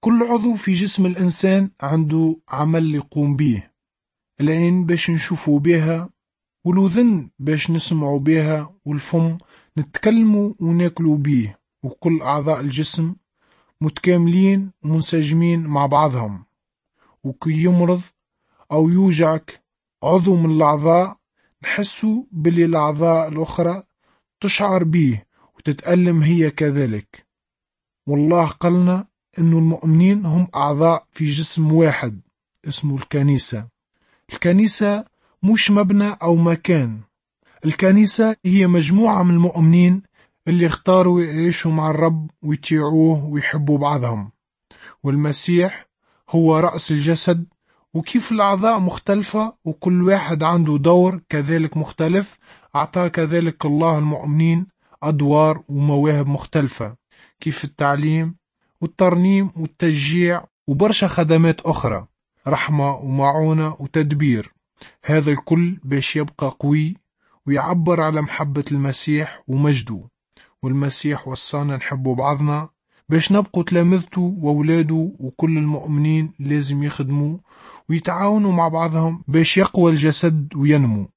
كل عضو في جسم الإنسان عنده عمل يقوم به. العين باش نشوفوا بها، والأذن باش نسمعوا بها، والفم نتكلموا وناكلوا بيه، وكل أعضاء الجسم متكاملين ومنسجمين مع بعضهم. وكي يمرض أو يوجعك عضو من الأعضاء، نحسوا باللي الأعضاء الأخرى تشعر به وتتألم هي كذلك. والله قالنا أن المؤمنين هم أعضاء في جسم واحد اسمه الكنيسة. الكنيسة مش مبنى أو مكان، الكنيسة هي مجموعة من المؤمنين اللي اختاروا يعيشوا مع الرب ويطيعوه ويحبوا بعضهم. والمسيح هو رأس الجسد، وكيف الأعضاء مختلفة وكل واحد عنده دور كذلك مختلف، أعطى كذلك الله المؤمنين أدوار ومواهب مختلفة، كيف التعليم والترنيم والتشجيع وبرشا خدمات أخرى، رحمة ومعونة وتدبير. هذا الكل باش يبقى قوي ويعبر على محبة المسيح ومجده. والمسيح وصانا نحبوا بعضنا باش نبقوا تلامذته وولاده، وكل المؤمنين لازم يخدموا ويتعاونوا مع بعضهم باش يقوى الجسد وينمو.